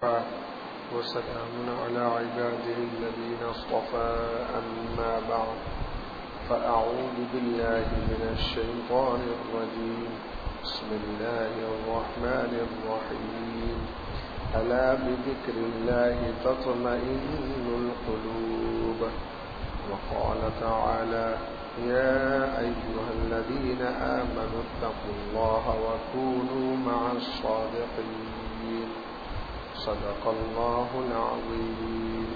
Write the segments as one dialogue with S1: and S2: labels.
S1: وكفى وسلام على عباده الذين اصطفى أما بعد فأعوذ بالله من الشيطان الرجيم بسم الله الرحمن الرحيم ألا بذكر الله تطمئن القلوب وقال تعالى يا أيها الذين آمنوا اتقوا الله وكونوا مع الصادقين صدق الله العظيم.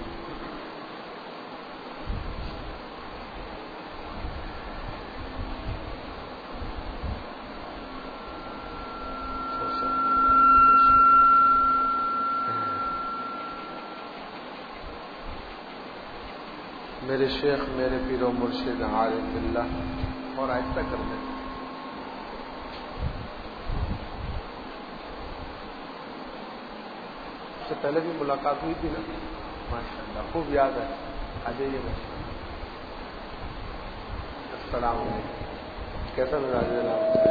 S1: میرے شیخ میرے پیر و مرشد عارف باللہ اور آہستہ کر دیں. اس سے پہلے بھی ملاقات ہوئی تھی نا؟ ماشاءاللہ خوب یاد ہے. آ جائیے گا. السلام علیکم. کیسا مزاج ہے؟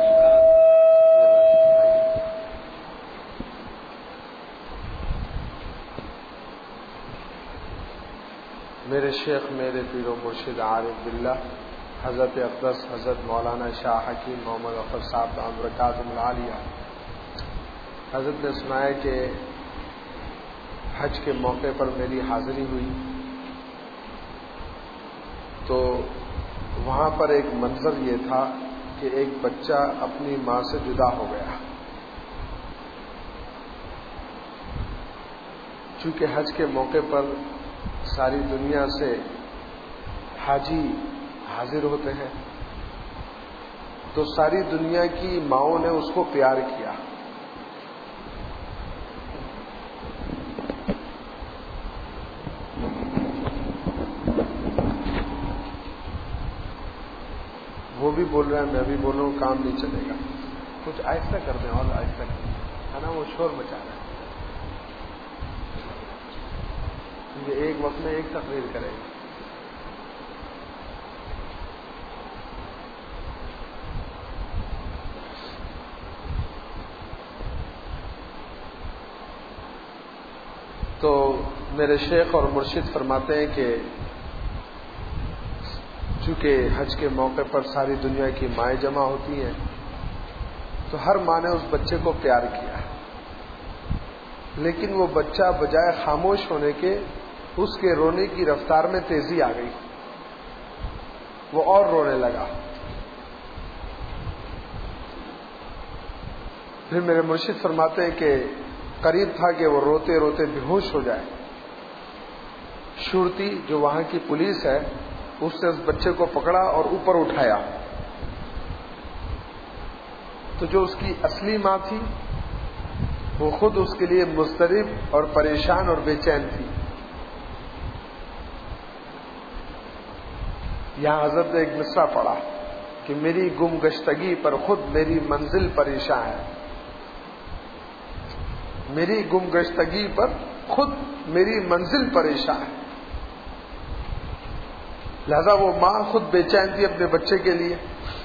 S1: میرے شیخ میرے پیر و مرشد عارف باللہ حضرت اقدس حضرت مولانا شاہ حکیم محمد ظفر صاحب دامت برکاتہم العالیہ حضرت نے سنایا کہ حج کے موقع پر میری حاضری ہوئی تو وہاں پر ایک منظر یہ تھا کہ ایک بچہ اپنی ماں سے جدا ہو گیا. چونکہ حج کے موقع پر ساری دنیا سے حاجی حاضر ہوتے ہیں تو ساری دنیا کی ماؤں نے اس کو پیار کیا. وہ بھی بول رہا ہے میں بھی بول رہا ہوں, کام نہیں چلے گا. کچھ آہستہ کر دیں اور آہستہ کر دیں ہے نا, وہ شور مچا رہا ہے. یہ ایک وقت میں ایک تقریر کرے گا. تو میرے شیخ اور مرشد فرماتے ہیں کہ چونکہ حج کے موقع پر ساری دنیا کی مائیں جمع ہوتی ہیں تو ہر ماں نے اس بچے کو پیار کیا, لیکن وہ بچہ بجائے خاموش ہونے کے اس کے رونے کی رفتار میں تیزی آ گئی, وہ اور رونے لگا. پھر میرے مرشد فرماتے ہیں کہ قریب تھا کہ وہ روتے روتے بے ہوش ہو جائے. شرطی جو وہاں کی پولیس ہے اس نے اس بچے کو پکڑا اور اوپر اٹھایا. تو جو اس کی اصلی ماں تھی وہ خود اس کے لیے مضطرب اور پریشان اور بے چین تھی. یہاں حضرت نے ایک مصرع پڑھا کہ میری گم گشتگی پر خود میری منزل پریشان ہے. میری گم گشتگی پر خود میری منزل پریشان ہے. لہذا وہ ماں خود بے چین تھی اپنے بچے کے لیے.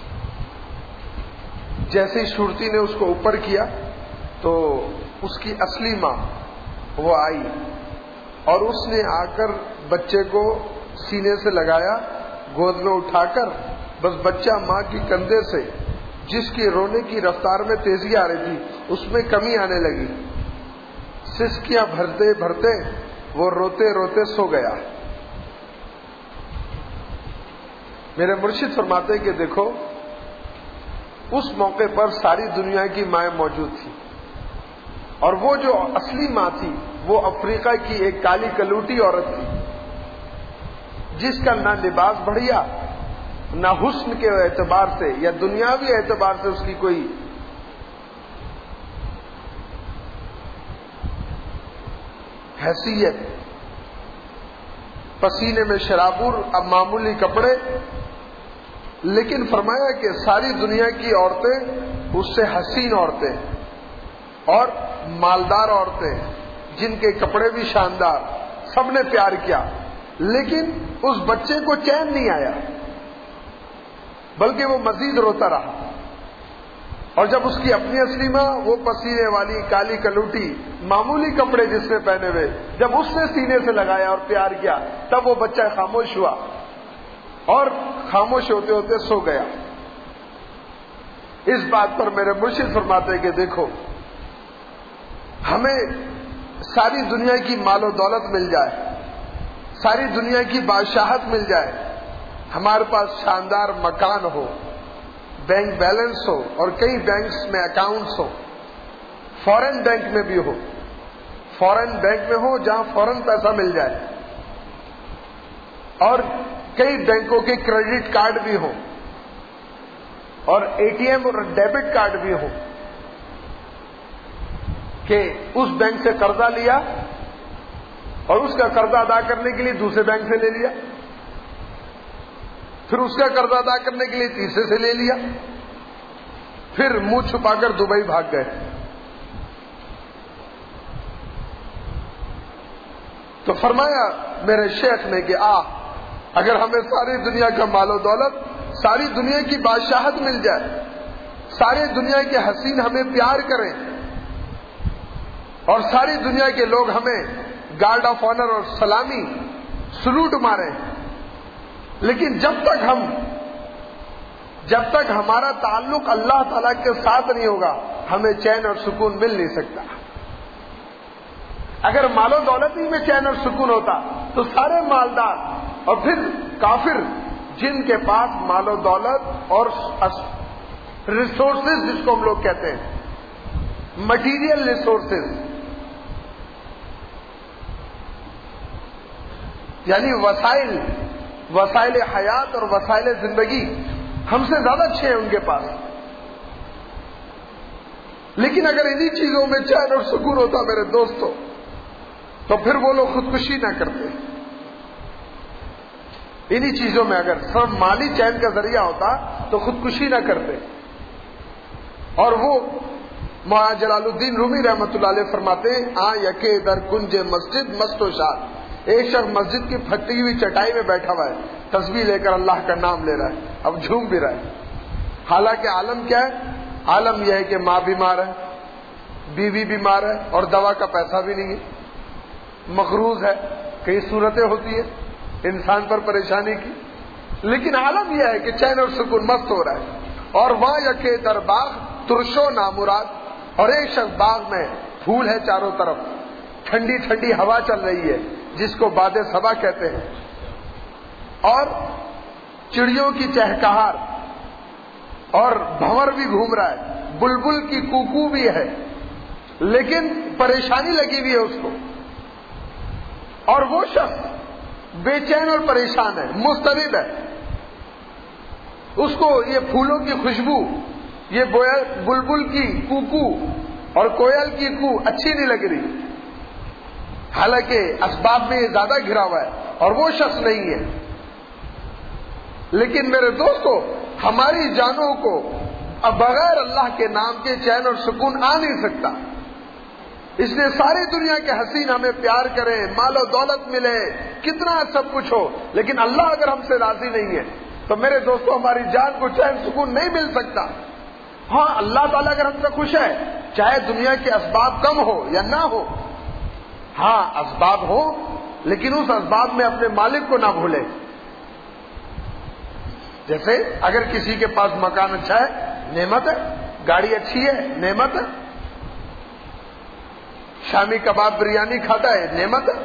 S1: جیسے ہی شرطی نے اس کو اوپر کیا تو اس کی اصلی ماں وہ آئی اور اس نے آ کر بچے کو سینے سے لگایا, گود میں اٹھا کر بس بچہ ماں کی کندھے سے جس کی رونے کی رفتار میں تیزی آ رہی تھی اس میں کمی آنے لگی. سسکیاں بھرتے بھرتے وہ روتے روتے سو گیا. میرے مرشد فرماتے کہ دیکھو اس موقع پر ساری دنیا کی مائیں موجود تھی اور وہ جو اصلی ماں تھی وہ افریقہ کی ایک کالی کلوٹی عورت تھی جس کا نہ لباس بڑھیا نہ حسن کے اعتبار سے یا دنیاوی اعتبار سے اس کی کوئی حیثیت. پسینے میں شرابور, اب معمولی کپڑے, لیکن فرمایا کہ ساری دنیا کی عورتیں اس سے حسین عورتیں اور مالدار عورتیں جن کے کپڑے بھی شاندار, سب نے پیار کیا, لیکن اس بچے کو چین نہیں آیا بلکہ وہ مزید روتا رہا. اور جب اس کی اپنی اصلی ماں وہ پسینے والی کالی کلوٹی معمولی کپڑے جس نے پہنے ہوئے جب اس نے سینے سے لگایا اور پیار کیا تب وہ بچہ خاموش ہوا اور خاموش ہوتے ہوتے سو گیا. اس بات پر میرے مرشد فرماتے ہیں کہ دیکھو ہمیں ساری دنیا کی مال و دولت مل جائے, ساری دنیا کی بادشاہت مل جائے, ہمارے پاس شاندار مکان ہو, بینک بیلنس ہو اور کئی بینکس میں اکاؤنٹس ہو, فورن بینک میں بھی ہو, فورن بینک میں ہو جہاں فورن پیسہ مل جائے, اور کئی بینکوں کے کریڈٹ کارڈ بھی ہوں اور اے ٹی ایم اور ڈیبٹ کارڈ بھی ہوں کہ اس بینک سے قرضہ لیا اور اس کا قرضہ ادا کرنے کے لیے دوسرے بینک سے لے لیا, پھر اس کا قرضہ ادا کرنے کے لیے تیسرے سے لے لیا, پھر منہ چھپا کر دبئی بھاگ گئے. تو فرمایا میرے شیخ نے کہ اگر ہمیں ساری دنیا کا مال و دولت, ساری دنیا کی بادشاہت مل جائے, ساری دنیا کے حسین ہمیں پیار کریں اور ساری دنیا کے لوگ ہمیں گارڈ آف آنر اور سلامی سلوٹ ماریں, لیکن جب تک ہمارا تعلق اللہ تعالی کے ساتھ نہیں ہوگا ہمیں چین اور سکون مل نہیں سکتا. اگر مال و دولت ہی میں چین اور سکون ہوتا تو سارے مالدار اور پھر کافر جن کے پاس مال و دولت اور ریسورسز جس کو ہم لوگ کہتے ہیں مٹیریل ریسورسز یعنی وسائل حیات اور وسائل زندگی ہم سے زیادہ اچھے ہیں ان کے پاس, لیکن اگر انہی چیزوں میں چین اور سکون ہوتا میرے دوستوں تو پھر وہ لوگ خودکشی نہ کرتے. انہی چیزوں میں اگر صرف مالی چین کا ذریعہ ہوتا تو خودکشی نہ کرتے. اور وہ مولانا جلال الدین رومی رحمۃ اللہ علیہ فرماتے ہیں یکے در کنج مسجد مست و شاد, ایک شخص مسجد کی پھٹی ہوئی چٹائی میں بیٹھا ہوا ہے, تسبیح لے کر اللہ کا نام لے رہا ہے, اب جھوم بھی رہا ہے. حالانکہ عالم کیا ہے؟ عالم یہ ہے کہ ماں بیمار ہے, بیوی بیمار ہے اور دوا کا پیسہ بھی نہیں ہے, مقروض ہے, کئی صورتیں ہوتی ہیں انسان پر پریشانی کی, لیکن عالم یہ ہے کہ چین اور سکون مست ہو رہا ہے. اور وہاں یکے در باغ ترشو نامراد, اور ایک شخص باغ میں پھول ہے چاروں طرف, ٹھنڈی ٹھنڈی ہوا چل رہی ہے جس کو باد صبا کہتے ہیں, اور چڑیوں کی چہکہار اور بھنور بھی گھوم رہا ہے, بلبل کی کوکو بھی ہے, لیکن پریشانی لگی ہوئی ہے اس کو. اور وہ شخص بے چین اور پریشان ہے, مضطرب ہے, اس کو یہ پھولوں کی خوشبو, یہ بلبل کی کوکو اور کوئل کی کو اچھی نہیں لگ رہی, حالانکہ اسباب میں یہ زیادہ گھرا ہوا ہے اور وہ شخص نہیں ہے. لیکن میرے دوستو ہماری جانوں کو اب بغیر اللہ کے نام کے چین اور سکون آ نہیں سکتا. اس لیے ساری دنیا کے حسین ہمیں پیار کریں, مال و دولت ملے, کتنا سب کچھ ہو, لیکن اللہ اگر ہم سے راضی نہیں ہے تو میرے دوستو ہماری جان کو چین سکون نہیں مل سکتا. ہاں اللہ تعالیٰ اگر ہم سے خوش ہے, چاہے دنیا کے اسباب کم ہو یا نہ ہو, ہاں اسباب ہو لیکن اس اسباب میں اپنے مالک کو نہ بھولے. جیسے اگر کسی کے پاس مکان اچھا ہے نعمت ہے, گاڑی اچھی ہے نعمت ہے, شامی کباب بریانی کھاتا ہے نعمت ہے,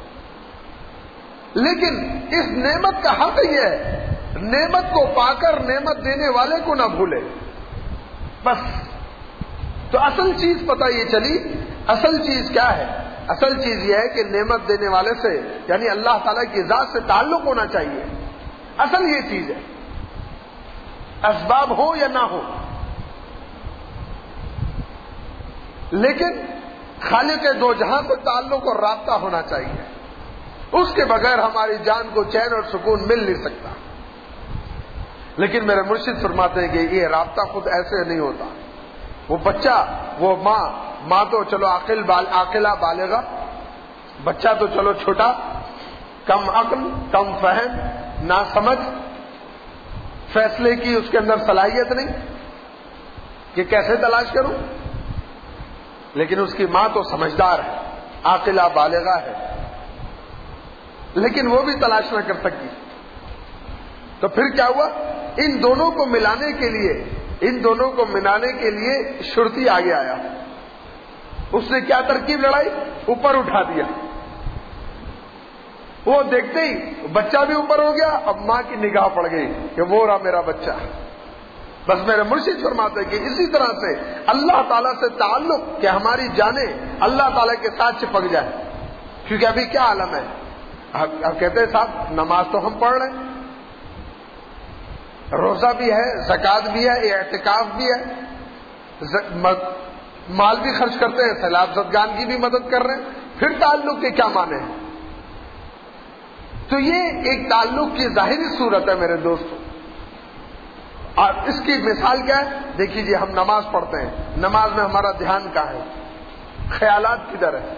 S1: لیکن اس نعمت کا حق یہ ہے نعمت کو پا کر نعمت دینے والے کو نہ بھولے. بس تو اصل چیز پتہ یہ چلی, اصل چیز کیا ہے؟ اصل چیز یہ ہے کہ نعمت دینے والے سے یعنی اللہ تعالیٰ کی ذات سے تعلق ہونا چاہیے. اصل یہ چیز ہے, اسباب ہو یا نہ ہو, لیکن خالق دو جہاں سے تعلق اور رابطہ ہونا چاہیے. اس کے بغیر ہماری جان کو چین اور سکون مل نہیں سکتا. لیکن میرے مرشد فرماتے ہیں کہ یہ رابطہ خود ایسے نہیں ہوتا. وہ بچہ, وہ ماں تو چلو عاقلہ بالغہ, بچہ تو چلو چھوٹا, کم عقل, کم فہم, نہ سمجھ, فیصلے کی اس کے اندر صلاحیت نہیں, کہ کیسے تلاش کروں، لیکن اس کی ماں تو سمجھدار ہے، عاقلہ بالغہ ہے، لیکن وہ بھی تلاش نہ کر سکی۔ تو پھر کیا ہوا، ان دونوں کو ملانے کے لیے شرطی آگے آیا۔ اس نے کیا ترکیب لڑائی، اوپر اٹھا دیا۔ وہ دیکھتے ہی بچہ بھی اوپر ہو گیا، اب ماں کی نگاہ پڑ گئی کہ وہ رہا میرا بچہ۔ بس میرے مرشد فرماتے ہیں کہ اسی طرح سے اللہ تعالیٰ سے تعلق کہ ہماری جانیں اللہ تعالیٰ کے ساتھ چپک جائے، کیونکہ ابھی کیا عالم ہے، اب کہتے ہیں صاحب نماز تو ہم پڑھ رہے ہیں، روزہ بھی ہے، زکوٰۃ بھی ہے، اعتکاف بھی ہے، مال بھی خرچ کرتے ہیں، سیلاب زدگان کی بھی مدد کر رہے ہیں، پھر تعلق کے کیا معنی ہیں؟ تو یہ ایک تعلق کی ظاہری صورت ہے میرے دوستوں، اور اس کی مثال کیا ہے؟ دیکھ لیجیے، ہم نماز پڑھتے ہیں، نماز میں ہمارا دھیان کہاں ہے، خیالات کدھر ہے؟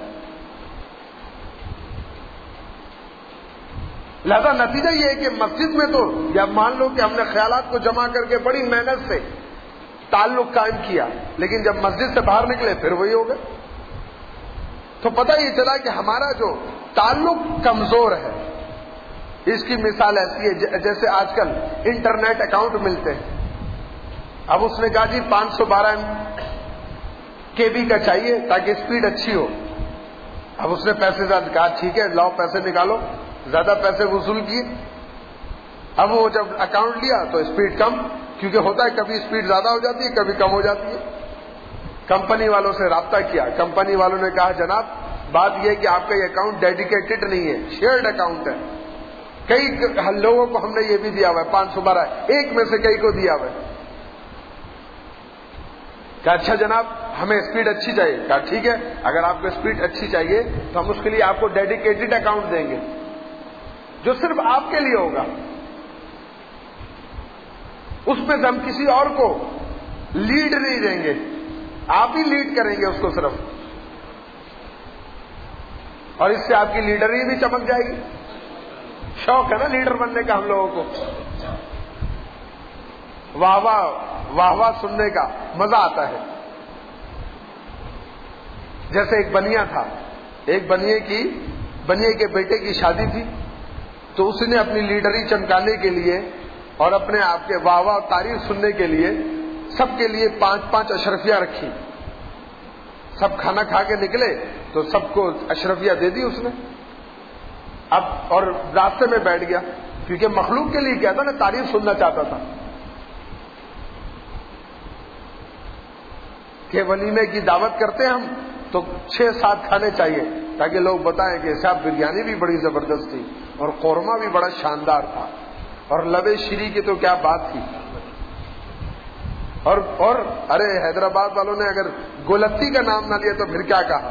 S1: لہذا نتیجہ یہ ہے کہ مسجد میں تو یا مان لو کہ ہم نے خیالات کو جمع کر کے بڑی محنت سے تعلق قائم کیا، لیکن جب مسجد سے باہر نکلے پھر وہی ہو گئے۔ تو پتہ یہ چلا کہ ہمارا جو تعلق کمزور ہے۔ اس کی مثال ایسی ہے جیسے آج کل انٹرنیٹ اکاؤنٹ ملتے ہیں، اب اس نے کہا جی 512 KB کا چاہیے تاکہ اسپیڈ اچھی ہو۔ اب اس نے پیسے زیادہ کہا ٹھیک ہے لاؤ پیسے نکالو، زیادہ پیسے وصول کیے۔ اب وہ جب اکاؤنٹ لیا تو اسپیڈ کم، کیونکہ ہوتا ہے کبھی اسپیڈ زیادہ ہو جاتی ہے کبھی کم ہو جاتی ہے۔ کمپنی والوں سے رابطہ کیا، کمپنی والوں نے کہا جناب بات یہ ہے کہ آپ کا یہ اکاؤنٹ ڈیڈیکیٹڈ نہیں ہے، شیئرڈ اکاؤنٹ ہے، کئی لوگوں کو ہم نے یہ بھی دیا ہوا ہے 512، ایک میں سے کئی کو دیا ہوا ہے۔ کہا اچھا جناب ہمیں اسپیڈ اچھی چاہیے، کہا ٹھیک ہے اگر آپ کو اسپیڈ اچھی چاہیے تو ہم اس کے لیے آپ کو ڈیڈیکیٹڈ اکاؤنٹ دیں گے جو صرف آپ کے لیے ہوگا، اس میں ہم کسی اور کو لیڈ نہیں دیں گے، آپ ہی لیڈ کریں گے اس کو صرف، اور اس سے آپ کی لیڈری بھی چمک جائے گی۔ شوق ہے نا لیڈر بننے کا ہم لوگوں کو، واہ واہ واہ سننے کا مزہ آتا ہے۔ جیسے ایک بنیا تھا، ایک بنیے کے بیٹے کی شادی تھی، تو اس نے اپنی لیڈری چمکانے کے لیے اور اپنے آپ کے واہ واہ تعریف سننے کے لیے سب کے لیے 5 اشرفیہ رکھی۔ سب کھانا کھا کے نکلے تو سب کو اشرفیہ دے دی اس نے، اب اور راستے میں بیٹھ گیا، کیونکہ مخلوق کے لیے کیا تھا نا، تعریف سننا چاہتا تھا کہ ولیمے کی دعوت کرتے ہیں ہم تو 6-7 کھانے چاہیے تاکہ لوگ بتائیں کہ صاحب بریانی بھی بڑی زبردست تھی اور قورمہ بھی بڑا شاندار تھا اور لبے شیری کی تو کیا بات تھی۔ اور ارے حیدرآباد والوں نے اگر گولتی کا نام نہ لیا تو پھر کیا کہا،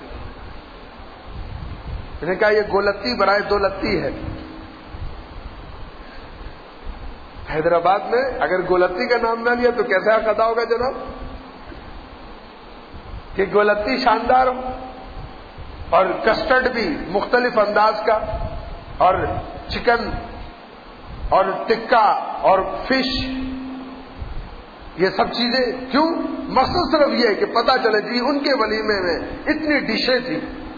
S1: انہوں نے کہا یہ گولتی برائے دولتی ہے۔ حیدرآباد میں اگر گولتی کا نام نہ لیا تو کیسا قضا ہوگا جناب، کہ گولتی شاندار ہو اور کسٹرڈ بھی مختلف انداز کا، اور چکن اور ٹکا اور فش، یہ سب چیزیں کیوں؟ مقصد صرف یہ ہے کہ پتہ چلے جی ان کے ولیمے میں اتنی ڈشیں تھی،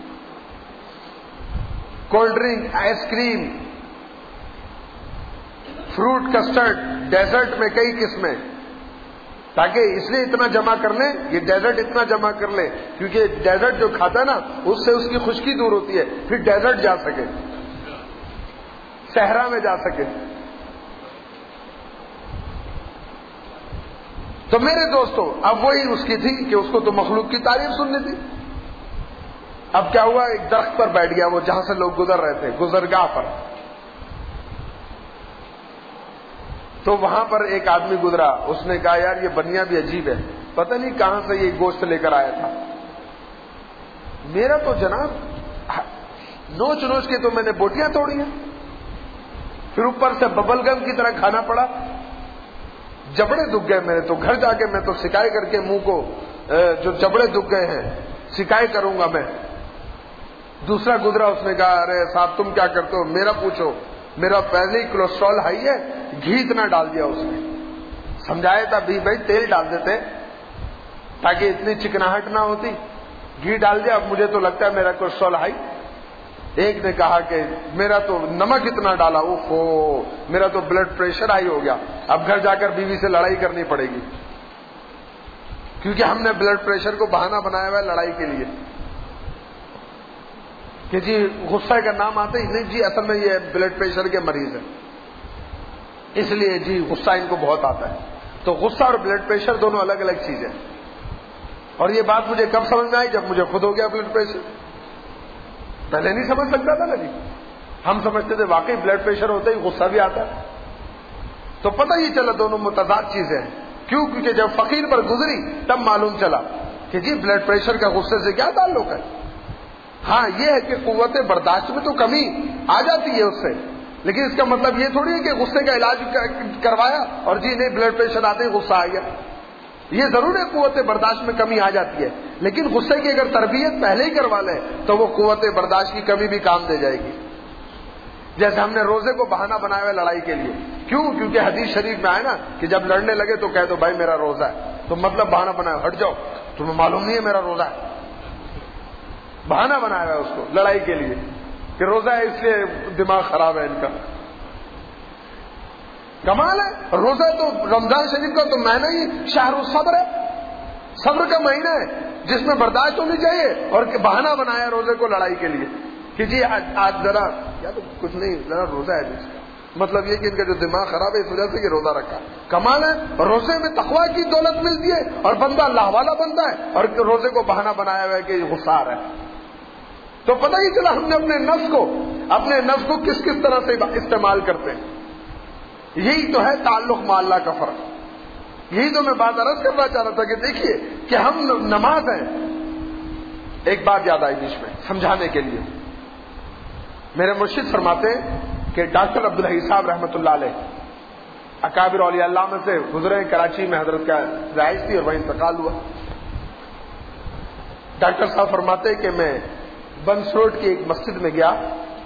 S1: cold drink, ice cream, fruit custard, dessert میں کئی قسمیں، تاکہ اس لیے اتنا جمع کر لیں، یہ ڈیزرٹ اتنا جمع کر لیں کیونکہ ڈیزرٹ جو کھاتا ہے نا اس سے اس کی خشکی دور ہوتی ہے، پھر ڈیزرٹ جا سکے، صحرا میں جا سکے۔ تو میرے دوستو اب وہی اس کی تھی کہ اس کو تو مخلوق کی تعریف سننی تھی۔ اب کیا ہوا، ایک درخت پر بیٹھ گیا وہ جہاں سے لوگ گزر رہے تھے، گزرگاہ پر، تو وہاں پر ایک آدمی گزرا، اس نے کہا یار یہ بنیا بھی عجیب ہے، پتہ نہیں کہاں سے یہ گوشت لے کر آیا تھا، میرا تو جناب نوچ نوچ کے تو میں نے بوٹیاں توڑی ہیں، پھر اوپر سے ببل گم کی طرح کھانا پڑا، جبڑے دکھ گئے میرے، تو گھر جا کے میں تو سکائی کر کے منہ کو جو جبڑے دکھ گئے ہیں سکائی کروں گا میں۔ دوسرا گزرا، اس نے کہا ارے صاحب تم کیا کرتے ہو، میرا پوچھو، میرا پہلے ہی کولیسٹرول ہائی ہے، گھی اتنا ڈال دیا اس نے۔ سمجھایا تھا بھی بھائی تیل ڈال دیتے، تاکہ اتنی چکناہٹ نہ ہوتی. گھی ڈال دیا. اب مجھے تو لگتا ہے میرا کولیسٹرول ہائی. ایک نے کہا کہ میرا تو نمک اتنا ڈالا, اوفو میرا تو بلڈ پریشر ہائی ہو گیا. اب گھر جا کر بیوی سے لڑائی کرنی پڑے گی, کیونکہ ہم نے بلڈ پریشر کو بہانہ بنایا ہوا ہے لڑائی کے لیے کہ جی غصہ کا نام آتا ہی نہیں, جی اصل میں یہ بلڈ پریشر کے مریض ہیں, اس لیے جی غصہ ان کو بہت آتا ہے. تو غصہ اور بلڈ پریشر دونوں الگ الگ چیزیں. اور یہ بات مجھے کب سمجھ میں آئی؟ جب مجھے خود ہو گیا بلڈ پریشر. پہلے نہیں سمجھ سکتا تھا نا جی. ہم سمجھتے تھے واقعی بلڈ پریشر ہوتا ہی غصہ بھی آتا ہے. تو پتہ ہی چلا دونوں متضاد چیزیں ہیں. کیوں؟ کیونکہ جب فقیر پر گزری تب معلوم چلا کہ جی بلڈ پریشر کا غصے سے کیا تعلق ہے. ہاں یہ ہے کہ قوت برداشت میں تو کمی آ جاتی ہے اس سے, لیکن اس کا مطلب یہ تھوڑی ہے کہ غصے کا علاج کروایا اور جی نہیں بلڈ پریشر آتے ہی غصہ آ گیا. یہ ضرور ہے قوت برداشت میں کمی آ جاتی ہے, لیکن غصے کی اگر تربیت پہلے ہی کروا لیں تو وہ قوت برداشت کی کمی بھی کام دے جائے گی. جیسے ہم نے روزے کو بہانہ بنایا ہوا لڑائی کے لیے. کیوں؟ کیونکہ حدیث شریف میں آئے نا کہ جب لڑنے لگے تو کہہ دو بھائی میرا روزہ ہے. تو مطلب بہانہ بنایا, ہٹ جاؤ تمہیں معلوم نہیں ہے میرا روزہ ہے. بہانہ بنایا ہوا ہے اس کو لڑائی کے لیے کہ روزہ ہے اس لیے دماغ خراب ہے ان کا. کمال ہے. روزہ تو رمضان شریف کا تو مہینہ ہی شہر الصبر ہے, صبر کا مہینہ ہے جس میں برداشت ہونی چاہیے. اور بہانہ بنایا روزے کو لڑائی کے لیے کہ جی آج ذرا یا تو کچھ نہیں ذرا روزہ ہے جس کا مطلب یہ کہ ان کا جو دماغ خراب ہے اس وجہ سے کہ روزہ رکھا. کمال ہے. روزے میں تقویٰ کی دولت ملتی ہے اور بندہ اللہ والا بنتا ہے, اور روزے کو بہانہ بنایا ہوا ہے کہ غصہ آ رہا ہے. تو پتہ ہی چلا ہم نے اپنے نفس کو کس کس طرح سے استعمال کرتے ہیں. یہی تو ہے تعلق مع اللہ کا فرق. یہی تو میں بات عرض کرنا چاہ رہا تھا کہ دیکھیے کہ ہم نماز ہیں. ایک بات یاد آئی بیچ میں سمجھانے کے لیے. میرے مرشد فرماتے کہ ڈاکٹر عبدالحی صاحب رحمۃ اللہ علیہ اکابر اولیاء اللہ میں سے گزرے. کراچی میں حضرت کا رہائش تھی اور وہیں انتقال ہوا. ڈاکٹر صاحب فرماتے کہ میں بنس روڈ کی ایک مسجد میں گیا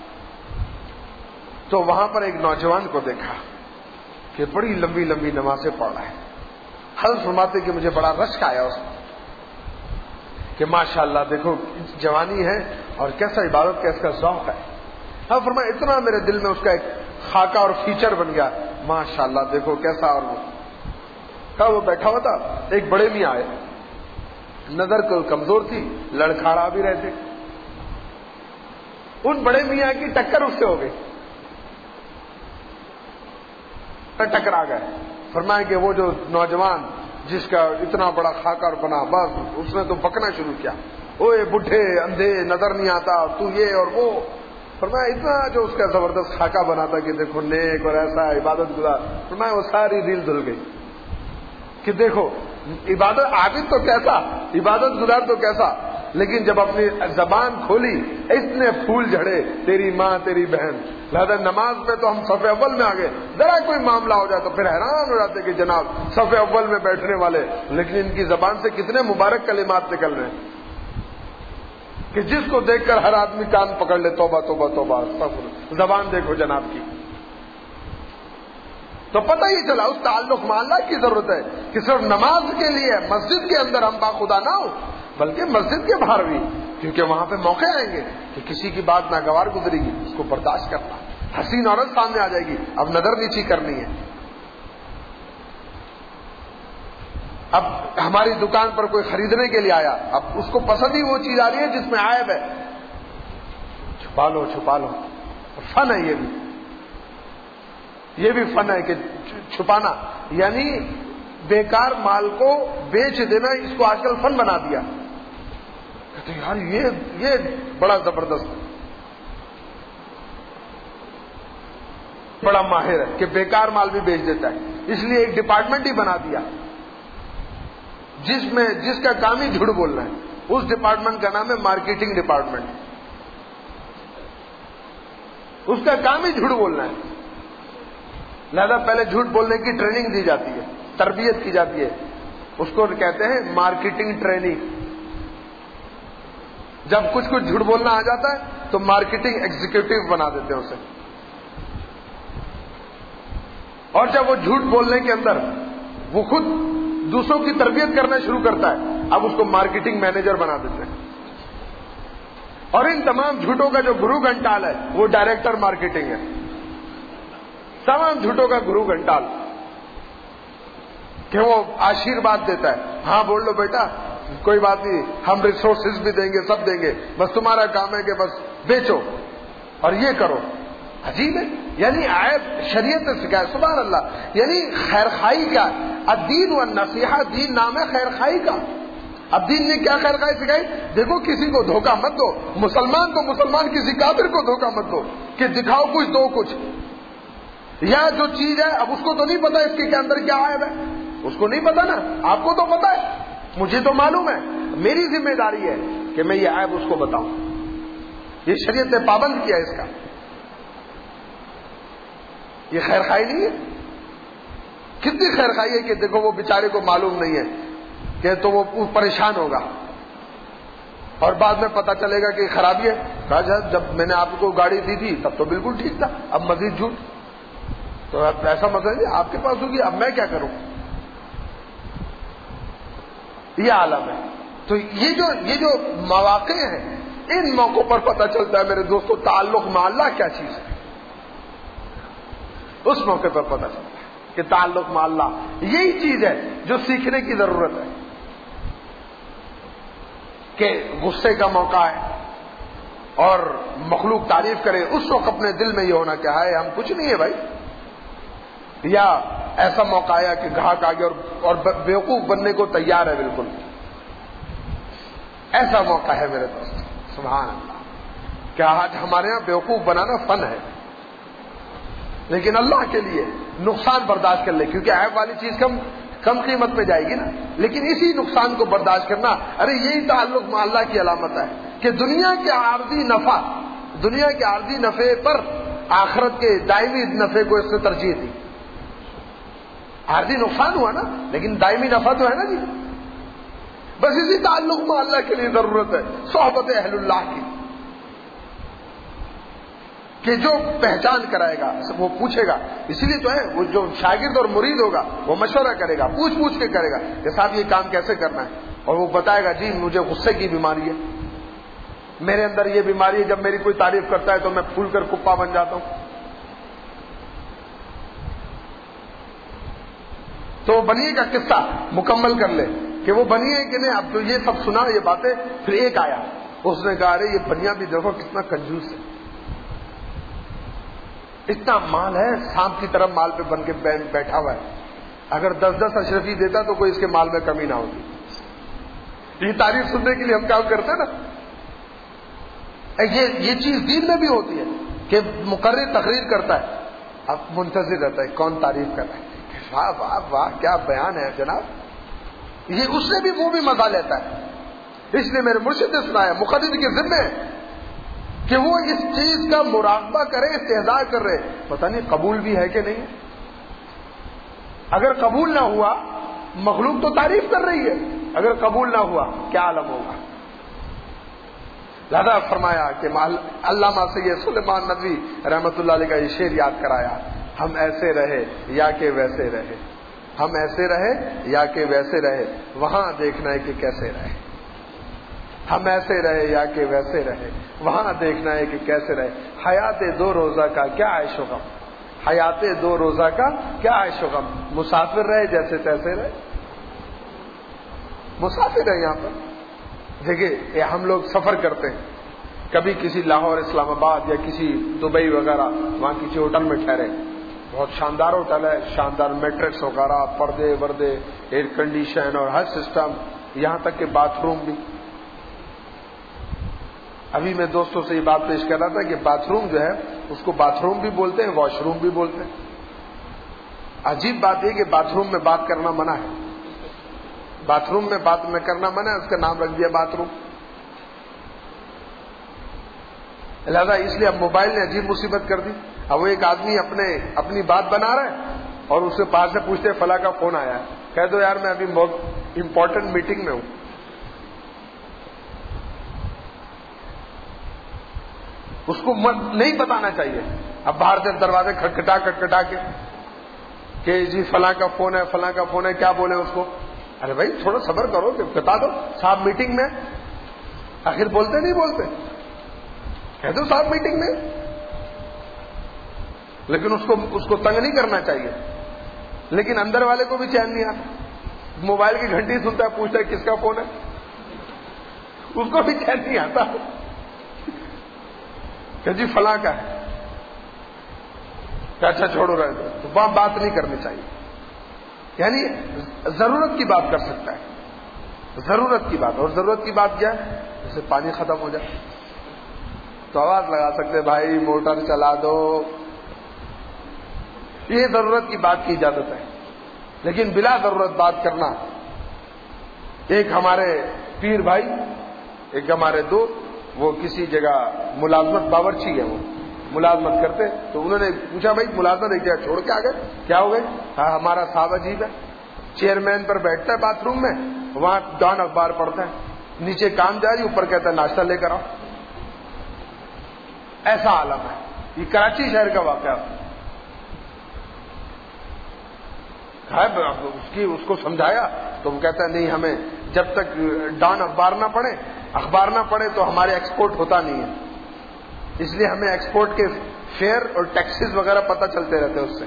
S1: تو وہاں پر ایک نوجوان کو دیکھا کہ بڑی لمبی لمبی نمازیں پڑھ رہا ہے. حضرت فرماتے کہ مجھے بڑا رشک آیا اس میں کہ ماشاءاللہ دیکھو جوانی ہے اور کیسا عبادت کا اس کا ذوق ہے. حضرت فرمایا اتنا میرے دل میں اس کا ایک خاکہ اور فیچر بن گیا, ماشاءاللہ دیکھو کیسا. اور وہ بیٹھا ہوا تھا, ایک بڑے میاں آئے, نظر کو کمزور تھی, لڑکھاڑا بھی رہتے. ان بڑے میاں کی ٹکر اس سے ہو گئی, ٹکرا گئے. فرمایا کہ وہ جو نوجوان جس کا اتنا بڑا خاکہ بنا, بس اس نے تو بکنا شروع کیا, اوے بڈھے اندھے نظر نہیں آتا تو یہ اور وہ. فرمایا اتنا جو اس کا زبردست خاکہ بنا تھا کہ دیکھو نیک اور ایسا عبادت گزار. فرمایا وہ ساری ریل دھل گئی کہ دیکھو عبادت عابد تو کیسا, عبادت گزار تو کیسا, لیکن جب اپنی زبان کھولی اتنے پھول جھڑے, تیری ماں تیری بہن. لہذا نماز پہ تو ہم صف اول میں آ گئے, ذرا کوئی معاملہ ہو جائے تو پھر حیران ہو جاتے کہ جناب صف اول میں بیٹھنے والے, لیکن ان کی زبان سے کتنے مبارک کلمات نکل رہے ہیں کہ جس کو دیکھ کر ہر آدمی کان پکڑ لے, توبہ توبہ توبہ استغفر. زبان دیکھو جناب کی. تو پتہ ہی چلا اس تعلق مع اللہ کی ضرورت ہے کہ صرف نماز کے لیے مسجد کے اندر ہم باخدا نہ ہو, بلکہ مسجد کے باہر بھی, کیونکہ وہاں پہ موقع آئیں گے کہ کسی کی بات ناگوار گزرے گی, اس کو برداشت کرنا. حسین عورت سامنے آ جائے گی, اب نظر نیچی کرنی ہے. اب ہماری دکان پر کوئی خریدنے کے لیے آیا, اب اس کو پسند ہی وہ چیز آ رہی ہے جس میں عیب ہے, چھپا لو چھپا لو. فن ہے یہ بھی فن ہے کہ چھپانا, یعنی بیکار مال کو بیچ دینا, اس کو آج کل فن بنا دیا. کہتے یار یہ بڑا زبردست, بڑا ماہر ہے کہ بیکار مال بھی بیچ دیتا ہے. اس لیے ایک ڈپارٹمنٹ ہی بنا دیا جس کا کام ہی جھوٹ بولنا ہے. اس ڈپارٹمنٹ کا نام ہے مارکیٹنگ ڈپارٹمنٹ. اس کا کام ہی جھوٹ بولنا ہے. لہذا پہلے جھوٹ بولنے کی ٹریننگ دی جاتی ہے, تربیت کی جاتی ہے. اس کو کہتے ہیں مارکیٹنگ ٹریننگ. جب کچھ جھوٹ بولنا آ جاتا ہے تو مارکیٹنگ ایگزیکٹو بنا دیتے ہیں اسے. اور جب وہ جھوٹ بولنے کے اندر وہ خود دوسروں کی تربیت کرنا شروع کرتا ہے اب اس کو مارکیٹنگ مینیجر بنا دیتے ہیں. اور ان تمام جھوٹوں کا جو گرو گھنٹال ہے وہ ڈائریکٹر مارکیٹنگ ہے. تمام جھوٹوں کا گرو گھنٹال کہ وہ آشیرواد دیتا ہے. ہاں بول لو بیٹا کوئی بات نہیں, ہم ریسورسز بھی دیں گے, سب دیں گے, بس تمہارا کام ہے کہ بس بیچو اور یہ کرو. عجیب ہے, یعنی آیت شریعت نے سکھایا. سبحان اللہ. یعنی خیر خائی کیا, الدین والنصیحہ, دین نام ہے خیر خائی کا. اب دین نے کیا خیر خائی سکھائی؟ دیکھو کسی کو دھوکہ مت دو, مسلمان کو مسلمان, کسی کافر کو دھوکہ مت دو کہ دکھاؤ کچھ دو کچھ. یا جو چیز ہے اب اس کو تو نہیں پتا اس کے اندر کیا عیب ہے, اس کو نہیں پتا نا, آپ کو تو پتا ہے, مجھے تو معلوم ہے. میری ذمہ داری ہے کہ میں یہ عیب اس کو بتاؤں. یہ شریعت نے پابند کیا اس کا. یہ خیر خائی نہیں ہے؟ کتنی خیر خائی ہے کہ دیکھو وہ بیچارے کو معلوم نہیں ہے کہ تو وہ پریشان ہوگا اور بعد میں پتا چلے گا کہ خرابی ہے. کہا صاحب جب میں نے آپ کو گاڑی دی تھی تب تو بالکل ٹھیک تھا, اب مزید جھوٹ. تو ایسا مسئلہ نہیں آپ کے پاس ہوگی, اب میں کیا کروں. یہ عالم ہے. تو یہ جو مواقع ہیں ان موقعوں پر پتہ چلتا ہے میرے دوستوں تعلق مع اللہ کیا چیز ہے. اس موقع پر پتہ چلتا ہے کہ تعلق مع اللہ یہی چیز ہے جو سیکھنے کی ضرورت ہے. کہ غصے کا موقع ہے اور مخلوق تعریف کرے, اس وقت اپنے دل میں یہ ہونا کہ ہائے ہم کچھ نہیں ہے بھائی. یا ایسا موقع آیا کہ گاہک آ گیا اور بیوقوف بننے کو تیار ہے بالکل, ایسا موقع ہے میرے دوست. سبحان اللہ. کیا آج ہمارے یہاں بیوقوف بنانا فن ہے, لیکن اللہ کے لیے نقصان برداشت کر لے, کیونکہ عیب والی چیز کم قیمت پہ جائے گی نا, لیکن اسی نقصان کو برداشت کرنا, ارے یہی تعلق مع اللہ کی علامت ہے کہ دنیا کے عارضی نفع پر آخرت کے دائمی نفع کو اس سے ترجیح دی. عارضی نقصان ہوا نا لیکن دائمی نفع تو ہے نا جی. بس اسی تعلق مع اللہ کے لیے ضرورت ہے صحبت اہل اللہ کی, کہ جو پہچان کرائے گا وہ پوچھے گا. اسی لیے تو ہے وہ جو شاگرد اور مرید ہوگا وہ مشورہ کرے گا, پوچھ کے کرے گا کہ صاحب یہ کام کیسے کرنا ہے, اور وہ بتائے گا جی مجھے غصے کی بیماری ہے, میرے اندر یہ بیماری ہے, جب میری کوئی تعریف کرتا ہے تو میں پھول کر کپا بن جاتا ہوں. تو وہ بنیے کا قصہ مکمل کر لے کہ وہ بنیے کہ نہیں. اب تو یہ سب سنا یہ باتیں, پھر ایک آیا اس نے کہا ارے یہ بنیا بھی دیکھو کتنا کنجوس ہے, اتنا مال ہے, سانپ کی طرح مال پہ بن کے بیٹھا ہوا ہے, اگر 10 اشرفی دیتا تو کوئی اس کے مال میں کمی نہ ہوتی. یہ تعریف سننے کے لیے ہم کام کرتے ہیں نا. یہ چیز دین میں بھی ہوتی ہے کہ مقرر تقریر کرتا ہے, اب منتظر رہتا ہے کون تعریف کر رہا ہے, واہ واہ واہ کیا بیان ہے جناب. یہ اس سے بھی وہ بھی مزہ لیتا ہے. اس لیے میرے مرشد نے سنایا مقرر کے ذمے کہ وہ اس چیز کا مراقبہ کرے, استحضاء کر رہے, پتہ نہیں قبول بھی ہے کہ نہیں. اگر قبول نہ ہوا مخلوق تو تعریف کر رہی ہے, اگر قبول نہ ہوا کیا عالم ہوگا. لہذا فرمایا کہ علامہ سید سلیمان ندوی رحمۃ اللہ علیہ کا یہ شعر یاد کرایا, ہم ایسے رہے یا کہ ویسے رہے, ہم ایسے رہے یا کہ ویسے رہے, وہاں دیکھنا ہے کہ کیسے رہے. ہم ایسے رہے یا کہ ویسے رہے, وہاں دیکھنا ہے کہ کیسے رہے. حیات 2 روزہ کا کیا عیش و غم, حیات 2 روزہ کا کیا عیش و غم. مسافر رہے جیسے تیسے رہے, مسافر ہے یہاں پر. دیکھیے ہم لوگ سفر کرتے ہیں, کبھی کسی لاہور, اسلام آباد یا کسی دبئی وغیرہ, وہاں کسی ہوٹل میں ٹھہرے, بہت شاندار ہوٹل ہے, شاندار میٹرکس وغیرہ, پردے وردے, ایئر کنڈیشن اور ہر سسٹم, یہاں تک کہ باتھ روم بھی. ابھی میں دوستوں سے یہ بات پیش کر رہا تھا کہ باتھ روم جو ہے اس کو باتھ روم بھی بولتے ہیں, واش روم بھی بولتے ہیں. عجیب بات یہ کہ باتھ روم میں بات کرنا منع ہے, باتھ روم میں بات میں کرنا منع ہے, اس کا نام رکھ دیا باتھ روم. لہذا اس لیے اب موبائل نے عجیب مصیبت کر دی. اب وہ ایک آدمی اپنی بات بنا رہا ہے اور اس سے باہر سے پوچھتے فلاں کا فون آیا ہے, کہہ دو یار میں ابھی بہت امپورٹنٹ میٹنگ میں ہوں. اس کو نہیں بتانا چاہیے. اب باہر سے دروازے کھٹکھٹا کے کہ جی فلاں کا فون ہے, فلاں کا فون ہے, کیا بولے اس کو, ارے بھائی تھوڑا صبر کرو کہ بتا دو صاحب میٹنگ میں، آخر بولتے نہیں بولتے، کہہ دو صاحب میٹنگ میں، لیکن اس کو تنگ نہیں کرنا چاہیے. لیکن اندر والے کو بھی چین نہیں آتا، موبائل کی گھنٹی سنتا ہے، پوچھتا ہے کس کا فون ہے، اس کو بھی چین نہیں آتا کہ جی فلاں کا ہے، کہ اچھا چھوڑو رہے دو، تو وہاں بات نہیں کرنی چاہیے. یعنی ضرورت کی بات کر سکتا ہے، ضرورت کی بات. اور ضرورت کی بات کیا ہے؟ جیسے پانی ختم ہو جائے تو آواز لگا سکتے بھائی موٹر چلا دو، یہ ضرورت کی بات کی اجازت ہے. لیکن بلا ضرورت بات کرنا، ایک ہمارے پیر بھائی، ایک ہمارے دوست، وہ کسی جگہ ملازمت، باورچی ہے وہ ملازمت کرتے، تو انہوں نے پوچھا بھائی ملازمت ایک جگہ چھوڑ کے آ گئے، کیا ہو گئے؟ ہاں ہمارا صاحب عجیب ہے، چیئرمین پر بیٹھتا ہے باتھ روم میں، وہاں ڈان اخبار پڑھتا ہے، نیچے کام جاری، اوپر کہتا ہے ناشتہ لے کر آؤ. ایسا عالم ہے. یہ کراچی شہر کا واقعہ ہے. اس کو سمجھایا تو وہ کہتا ہے نہیں، ہمیں جب تک ڈان اخبار نہ پڑے تو ہمارے ایکسپورٹ ہوتا نہیں ہے، اس لیے ہمیں ایکسپورٹ کے فیئر اور ٹیکسز وغیرہ پتہ چلتے رہتے اس سے،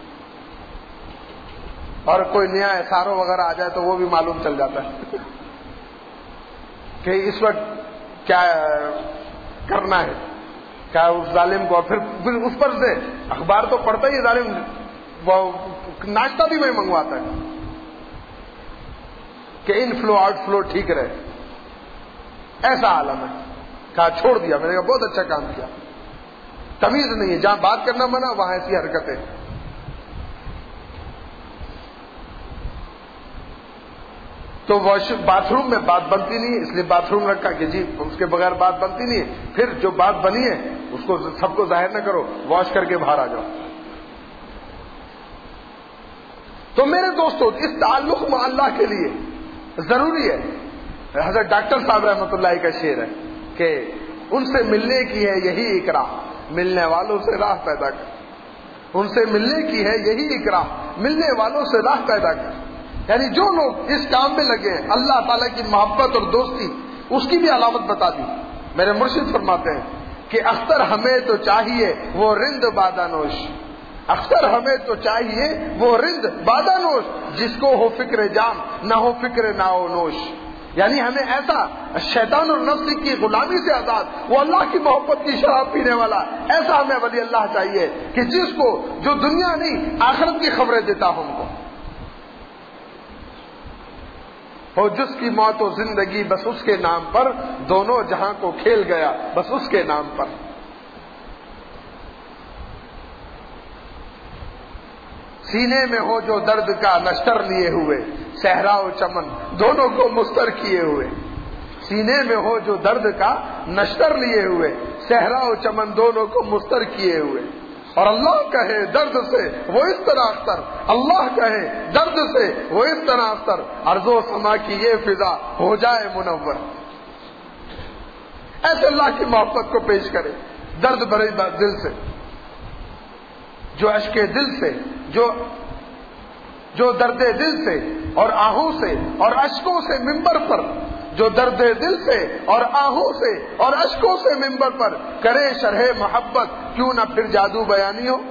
S1: اور کوئی نیا ایس آر او وغیرہ آ جائے تو وہ بھی معلوم چل جاتا ہے کہ اس وقت کیا کرنا ہے، کیا اس ظالم کو. اور پھر اس پر سے اخبار تو پڑھتا ہی ظالم، وہ ناشتہ بھی میں منگواتا ہے کہ ان فلو آؤٹ فلو ٹھیک رہے. ایسا عالم ہے. کہا چھوڑ دیا، میں نے کہا بہت اچھا کام کیا. تمیز نہیں ہے، جہاں بات کرنا منع وہاں ایسی حرکتیں. تو باتھ روم میں بات بنتی نہیں، اس لیے باتھ روم رکھا کہ جی اس کے بغیر بات بنتی نہیں ہے. پھر جو بات بنی ہے اس کو سب کو ظاہر نہ کرو، واش کر کے باہر آ جاؤ. تو میرے دوستو، اس تعلق میں اللہ کے لیے ضروری ہے. حضرت ڈاکٹر صاحب رحمۃ اللہ کا شعر ہے کہ ان سے ملنے کی ہے یہی اکرام، ملنے والوں سے راہ پیدا کر. ان سے ملنے کی ہے یہی اکرام، ملنے والوں سے راہ پیدا کر. یعنی جو لوگ اس کام میں لگے ہیں، اللہ تعالیٰ کی محبت اور دوستی، اس کی بھی علامت بتا دی. میرے مرشد فرماتے ہیں کہ اختر ہمیں تو چاہیے وہ رند بادانوش، اختر ہمیں تو چاہیے وہ رند بادانوش، جس کو ہو فکر جام نہ ہو فکر ناو نوش. یعنی ہمیں ایسا شیطان اور نفس کی غلامی سے آزاد، وہ اللہ کی محبت کی شراب پینے والا، ایسا ہمیں ولی اللہ چاہیے کہ جس کو جو دنیا نہیں آخرت کی خبریں دیتا ہم کو ہو، جس کی موت و زندگی بس اس کے نام پر، دونوں جہاں کو کھیل گیا بس اس کے نام پر. سینے میں ہو جو درد کا نشتر لیے ہوئے، صحرا و چمن دونوں کو مستر کیے ہوئے. سینے میں ہو جو درد کا نشتر لیے ہوئے، صحرا و چمن دونوں کو مستر کیے ہوئے. اور اللہ کہے درد سے وہ اس طرح اختر، اللہ کہے درد سے وہ اس طرح اختر، ارض و سما کی یہ فضا ہو جائے منور. ایسے اللہ کی محبت کو پیش کرے درد بھرے دل سے، جو اشک دل سے، جو درد دل سے اور آہوں سے اور اشکوں سے منبر پر، جو درد دل سے اور آہوں سے اور اشکوں سے منبر پر کرے شرح محبت، کیوں نہ پھر جادو بیانی ہو.